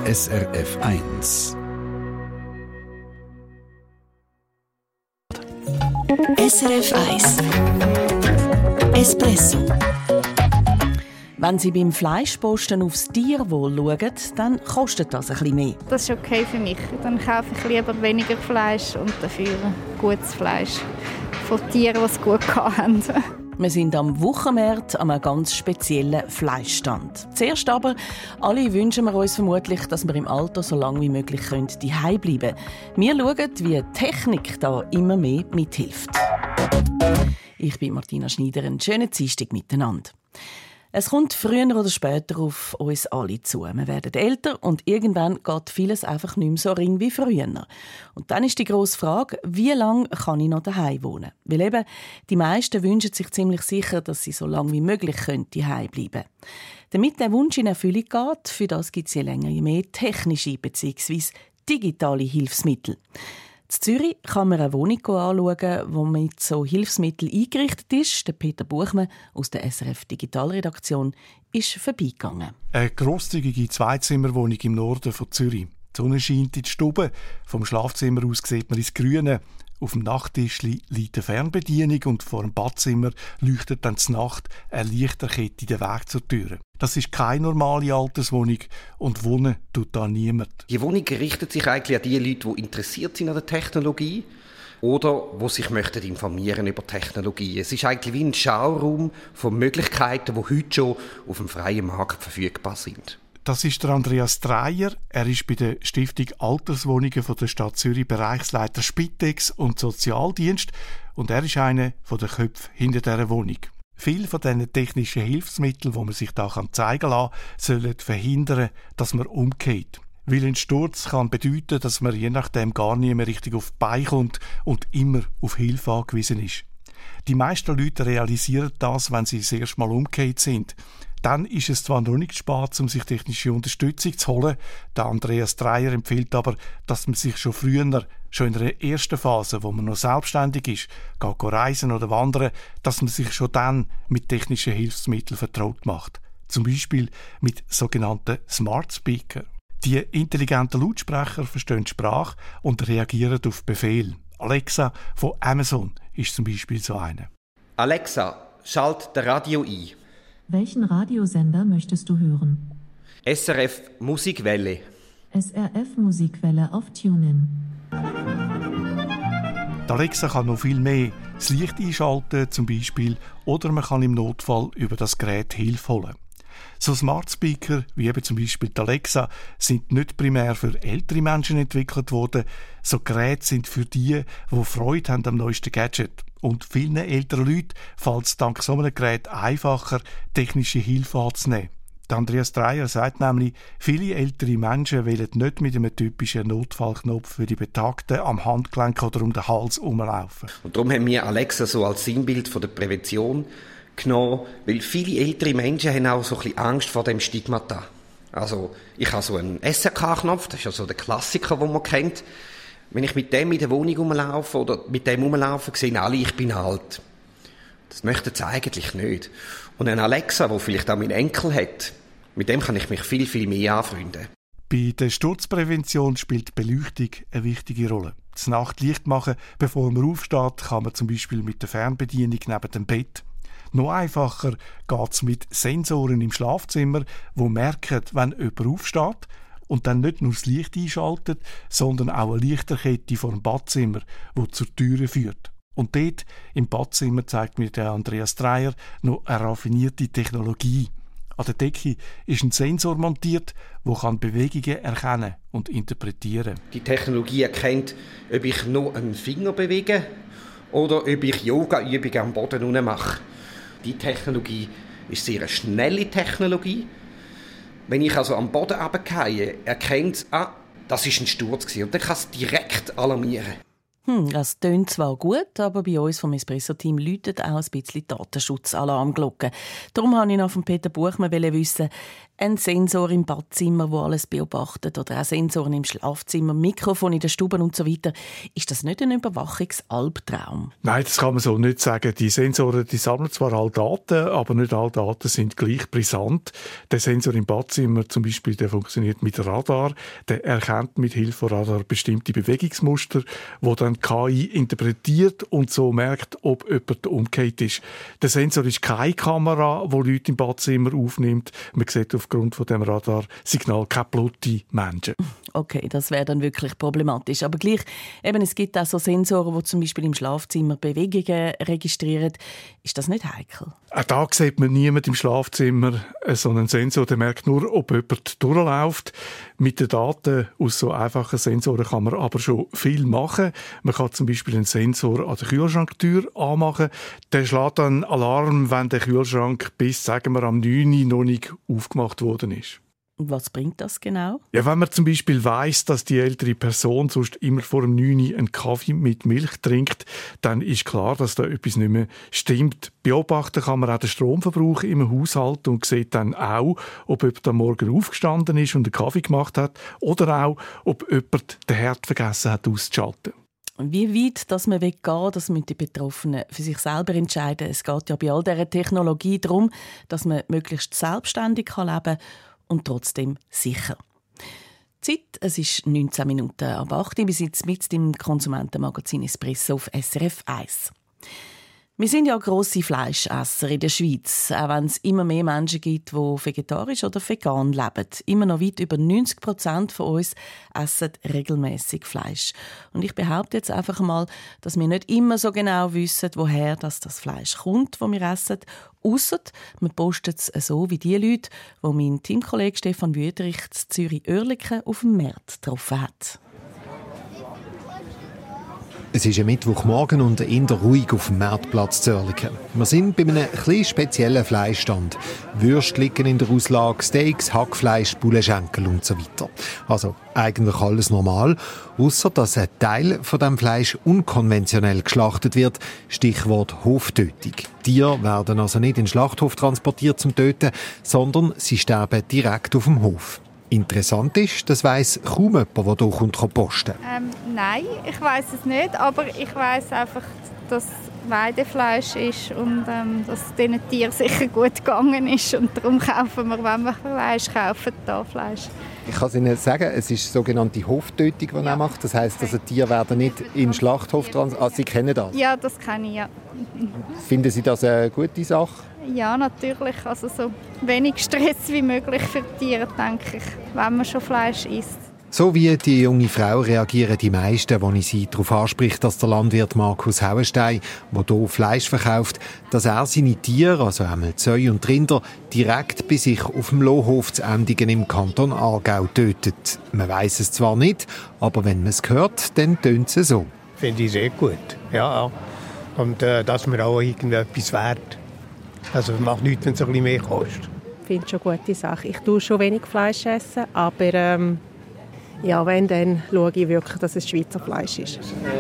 SRF 1. SRF 1 Espresso. Wenn Sie beim Fleischposten aufs Tierwohl schauen, dann kostet das ein bisschen mehr. Das ist okay für mich. Dann kaufe ich lieber weniger Fleisch und dafür gutes Fleisch von Tieren, die es gut haben. Wir sind am Wochenmarkt an einem ganz speziellen Fleischstand. Zuerst aber, alle wünschen wir uns vermutlich, dass wir im Alter so lange wie möglich daheim bleiben können. Wir schauen, wie die Technik da immer mehr mithilft. Ich bin Martina Schneider, einen schönen Dienstag miteinander. Es kommt früher oder später auf uns alle zu. Wir werden älter und irgendwann geht vieles einfach nicht mehr so ring wie früher. Und dann ist die grosse Frage, wie lange kann ich noch daheim wohnen? Weil eben, die meisten wünschen sich ziemlich sicher, dass sie so lange wie möglich daheim bleiben können. Damit der Wunsch in Erfüllung geht, für das gibt es je länger je mehr technische bzw. digitale Hilfsmittel. In Zürich kann man eine Wohnung anschauen, die mit so Hilfsmitteln eingerichtet ist. Der Peter Buchmann aus der SRF Digitalredaktion ist vorbeigegangen. Eine grosszügige Zweizimmerwohnung im Norden von Zürich. Die Sonne scheint in die Stube. Vom Schlafzimmer aus sieht man ins Grüne. Auf dem Nachttisch liegt eine Fernbedienung und vor dem Badzimmer leuchtet dann zur Nacht eine Lichterkette den Weg zur Tür. Das ist keine normale Alterswohnung und wohnen tut da niemand. Die Wohnung richtet sich eigentlich an die Leute, die interessiert sind an der Technologie oder die sich möchten informieren über Technologie. Es ist eigentlich wie ein Schauraum von Möglichkeiten, die heute schon auf dem freien Markt verfügbar sind. Das ist der Andreas Dreyer. Er ist bei der Stiftung Alterswohnungen von der Stadt Zürich Bereichsleiter Spitex und Sozialdienst und er ist einer der Köpfe hinter dieser Wohnung. Viele von diesen technischen Hilfsmitteln, die man sich da zeigen lassen kann, sollen verhindern, dass man umkehrt. Weil ein Sturz kann bedeuten, dass man je nachdem gar nie mehr richtig auf die Beine kommt und immer auf Hilfe angewiesen ist. Die meisten Leute realisieren das, wenn sie das erste Mal umgekehrt sind. Dann ist es zwar noch nicht spät, um sich technische Unterstützung zu holen. Der Andreas Dreyer empfiehlt aber, dass man sich schon früher, schon in der ersten Phase, wo man noch selbstständig ist, geht reisen oder wandern, dass man sich schon dann mit technischen Hilfsmitteln vertraut macht. Zum Beispiel mit sogenannten Smart Speaker. Die intelligenten Lautsprecher verstehen die Sprache und reagieren auf Befehl. Alexa von Amazon ist zum Beispiel so eine. Alexa, schalt das Radio ein. Welchen Radiosender möchtest du hören? SRF Musikwelle. SRF Musikwelle auf TuneIn. Die Alexa kann noch viel mehr. Das Licht einschalten zum Beispiel oder man kann im Notfall über das Gerät Hilfe holen. So Smart Speaker, wie eben zum Beispiel die Alexa, sind nicht primär für ältere Menschen entwickelt worden. So Geräte sind für die Freude haben am neuesten Gadget. Und vielen älteren Leuten fällt es dank so einem Gerät einfacher, technische Hilfe anzunehmen. Andreas Dreyer sagt nämlich, viele ältere Menschen wollen nicht mit einem typischen Notfallknopf für die Betagten am Handgelenk oder um den Hals herumlaufen. Und darum haben wir Alexa so als Sinnbild von der Prävention genommen, weil viele ältere Menschen haben auch so ein bisschen Angst vor dem Stigmata. Also, ich habe so einen SRK-Knopf, das ist ja so der Klassiker, den man kennt. Wenn ich mit dem in der Wohnung rumlaufe oder mit dem rumlaufe, sehen alle, ich bin alt. Das möchten sie eigentlich nicht. Und ein Alexa, der vielleicht auch meinen Enkel hat, mit dem kann ich mich viel, viel mehr anfreunden. Bei der Sturzprävention spielt Beleuchtung eine wichtige Rolle. Das Nacht Licht machen, bevor man aufsteht, kann man zum Beispiel mit der Fernbedienung neben dem Bett. Noch einfacher geht es mit Sensoren im Schlafzimmer, die merken, wenn jemand aufsteht und dann nicht nur das Licht einschaltet, sondern auch eine Lichterkette vor dem Badzimmer, die zur Türe führt. Und dort im Badzimmer zeigt mir der Andreas Dreyer noch eine raffinierte Technologie. An der Decke ist ein Sensor montiert, der Bewegungen erkennen und interpretieren kann. Die Technologie erkennt, ob ich nur einen Finger bewege oder ob ich Yoga-Übungen am Boden unten mache. Die Technologie ist sehr eine schnelle Technologie. Wenn ich also am Boden runterfalle, erkennt es, das war ein Sturz gewesen. Und dann kann es direkt alarmieren. Das tönt zwar gut, aber bei uns vom Espresso-Team läutet auch ein bisschen Datenschutzalarmglocke. Darum wollte ich noch von Peter Buchmann wissen, Ein Sensor im Badzimmer, der alles beobachtet, oder auch Sensoren im Schlafzimmer, Mikrofon in der Stube und so weiter. Ist das nicht ein Überwachungsalbtraum? Nein, das kann man so nicht sagen. Die Sensoren, die sammeln zwar alle Daten, aber nicht alle Daten sind gleich brisant. Der Sensor im Badzimmer zum Beispiel, der funktioniert mit Radar. Der erkennt mit Hilfe von Radar bestimmte Bewegungsmuster, wo dann KI interpretiert und so merkt, ob jemand umgekehrt ist. Der Sensor ist keine Kamera, die Leute im Badzimmer aufnimmt. Man sieht aufgrund von dem Radarsignal keine blutigen Menschen. Okay, das wäre dann wirklich problematisch. Aber gleich, es gibt auch so Sensoren, die zum Beispiel im Schlafzimmer Bewegungen registrieren. Ist das nicht heikel? Auch da sieht man niemand im Schlafzimmer. So einen Sensor, der merkt nur, ob jemand durchläuft. Mit den Daten aus so einfachen Sensoren kann man aber schon viel machen. Man kann zum Beispiel einen Sensor an der Kühlschranktür anmachen. Der schlägt dann Alarm, wenn der Kühlschrank bis, sagen wir, am 9 Uhr noch nicht aufgemacht worden ist. Und was bringt das genau? Ja, wenn man zum Beispiel weiss, dass die ältere Person sonst immer vor dem 9 Uhr einen Kaffee mit Milch trinkt, dann ist klar, dass da etwas nicht mehr stimmt. Beobachten kann man auch den Stromverbrauch im Haushalt und sieht dann auch, ob jemand am Morgen aufgestanden ist und einen Kaffee gemacht hat oder auch, ob jemand den Herd vergessen hat auszuschalten. Wie weit dass man gehen will, das müssen die Betroffenen für sich selber entscheiden. Es geht ja bei all dieser Technologie darum, dass man möglichst selbstständig leben kann und trotzdem sicher. Zeit, es ist 19 Minuten ab 8 Uhr. Wir sind mit im Konsumentenmagazin Espresso auf SRF 1. Wir sind ja grosse Fleischesser in der Schweiz, auch wenn es immer mehr Menschen gibt, die vegetarisch oder vegan leben. Immer noch weit über 90% von uns essen regelmäßig Fleisch. Und ich behaupte jetzt einfach mal, dass wir nicht immer so genau wissen, woher das Fleisch kommt, das wir essen. Ausser wir posten es so wie die Leute, die mein Teamkollege Stefan Wüterich in Zürich-Oerlikon auf dem Markt getroffen hat. Es ist ein Mittwochmorgen und eher ruhig auf dem Marktplatz zu Oerlikon. Wir sind bei einem etwas speziellen Fleischstand. Würste liegen in der Auslage, Steaks, Hackfleisch, Bullenschenkel und so weiter. Also eigentlich alles normal, ausser dass ein Teil von dem Fleisch unkonventionell geschlachtet wird. Stichwort Hoftötung. Tiere werden also nicht in den Schlachthof transportiert zum Töten, sondern sie sterben direkt auf dem Hof. Interessant ist, das weiss kaum jemand, der hier posten kann. Nein, ich weiss es nicht, aber ich weiss einfach, dass Weidefleisch ist und dass es diesen Tieren sicher gut gegangen ist. Und darum kaufen wir, wenn wir Fleisch kaufen, da Fleisch. Ich kann Ihnen sagen, es ist sogenannte Hoftötung, die er macht. Das heisst, dass die Tiere werden nicht in den Schlachthof transportiert. Sie kennen das? Ja, das kenne ich, ja. Finden Sie das eine gute Sache? Ja, natürlich. Also so wenig Stress wie möglich für die Tiere, denke ich, wenn man schon Fleisch isst. So wie die junge Frau reagieren die meisten, wenn ich sie darauf anspreche, dass der Landwirt Markus Hauenstein, der hier Fleisch verkauft, dass er seine Tiere, also einmal Zöi und Rinder, direkt bei sich auf dem Lohhof zu Endingen im Kanton Aargau tötet. Man weiss es zwar nicht, aber wenn man es hört, dann tönt es so. Finde ich sehr gut, ja. Und dass mir auch irgendetwas wert. Also es macht nichts, wenn es ein bisschen mehr kostet. Ich finde es schon eine gute Sache. Ich tue schon wenig Fleisch essen, aber ja, wenn, dann schaue ich wirklich, dass es Schweizer Fleisch ist.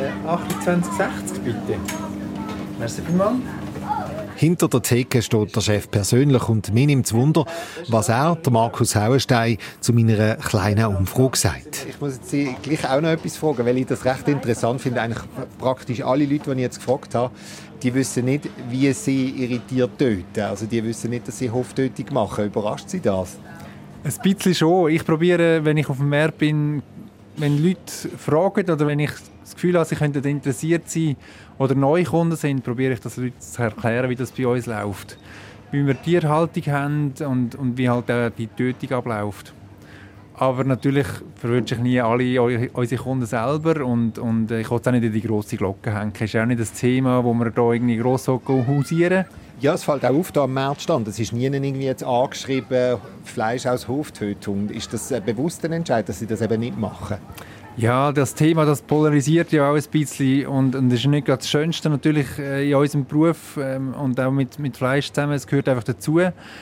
28,60 bitte. Merci vielmals. Hinter der Theke steht der Chef persönlich und mir nimmt es Wunder, was er, der Markus Hauenstein, zu meiner kleinen Umfrage sagt. Ich muss jetzt Sie gleich auch noch etwas fragen, weil ich das recht interessant finde. Eigentlich praktisch alle Leute, die ich jetzt gefragt habe, die wissen nicht, wie sie ihre Tiere töten. Also die wissen nicht, dass sie Hoftötung machen. Überrascht Sie das? Ein bisschen schon. Ich probiere, wenn ich auf dem Markt bin, wenn Leute fragen oder wenn ich das Gefühl habe, sie könnten interessiert sein oder neue Kunden sind, probiere ich das Leuten zu erklären, wie das bei uns läuft. Wie wir Tierhaltung haben und wie halt die Tötung abläuft. Aber natürlich verwünsche ich nie alle unsere Kunden selber und ich will es auch nicht in die grosse Glocke hängen. Das ist auch nicht das Thema, wo wir hier irgendwie gross hausieren. Ja, es fällt auch auf, hier am Marktstand. Es ist nie irgendwie jetzt angeschrieben, Fleisch aus Hoftötung. Ist das ein bewusster Entscheid, dass Sie das eben nicht machen? Ja, das Thema, das polarisiert ja auch ein bisschen und das ist nicht gerade das Schönste natürlich in unserem Beruf und auch mit Fleisch zusammen. Es gehört einfach dazu.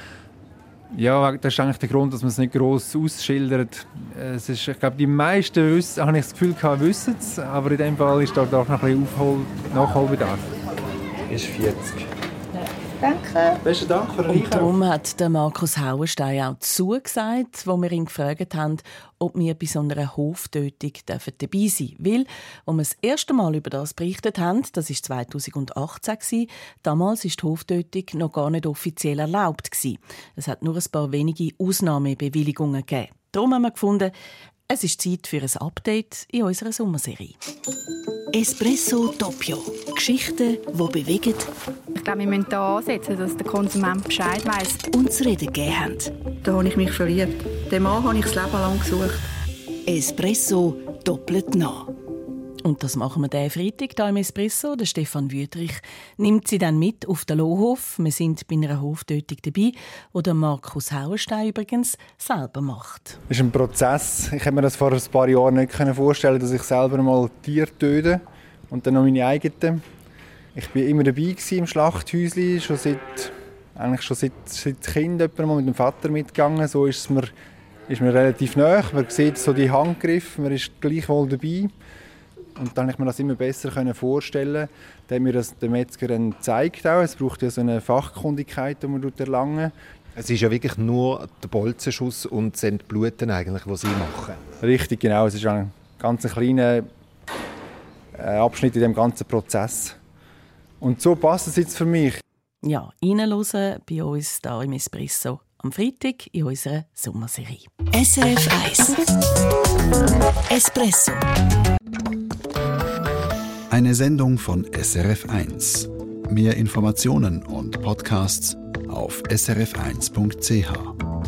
Ja, das ist eigentlich der Grund, dass man es nicht gross ausschildert. Ich glaube, die meisten wissen, habe ich das Gefühl gehabt, wissen es, aber in dem Fall ist da noch ein bisschen Nachholbedarf. Ist 40. Danke. Besten Dank für den Und darum hat der Markus Hauenstein auch zugesagt, wo wir ihn gefragt haben, ob wir bei so einer Hoftötung dabei sein dürfen. Weil, als wir das erste Mal über das berichtet haben, das war 2018, damals war die Hoftötung noch gar nicht offiziell erlaubt. Es hat nur ein paar wenige Ausnahmebewilligungen gegeben. Darum haben wir gefunden, es ist Zeit für ein Update in unserer Sommerserie. Espresso Doppio. Geschichten, die bewegen. Ich glaube, wir müssen hier ansetzen, dass der Konsument Bescheid weiss. Und zu reden gegeben haben. Da habe ich mich verliebt. Den Mann habe ich das Leben lang gesucht. Espresso doppelt nach. Und das machen wir diesen Freitag hier im Espresso. Der Stefan Wüthrich nimmt sie dann mit auf den Lohhof. Wir sind bei einer Hoftötung dabei, die der Markus Hauenstein übrigens selber macht. Das ist ein Prozess. Ich hätte mir das vor ein paar Jahren nicht vorstellen können, dass ich selber mal Tiere töte und dann noch meine eigenen. Ich war immer dabei im Schlachthäuschen, schon seit Kind mal mit dem Vater mitgegangen. So ist mir relativ nahe. Man sieht so die Handgriffe, man ist gleichwohl dabei. Und dann konnte ich mir das immer besser vorstellen. Dann hat mir das der Metzger dann gezeigt. Es braucht ja so eine Fachkundigkeit, die man erlangen. Es ist ja wirklich nur der Bolzenschuss und das Entbluten, eigentlich, was Sie machen. Richtig, genau. Es ist ein ganz kleiner Abschnitt in dem ganzen Prozess. Und so passt es jetzt für mich. Ja, reinhören bei uns hier im Espresso am Freitag in unserer Sommerserie. SRF 1 Espresso. Eine Sendung von SRF 1. Mehr Informationen und Podcasts auf srf1.ch.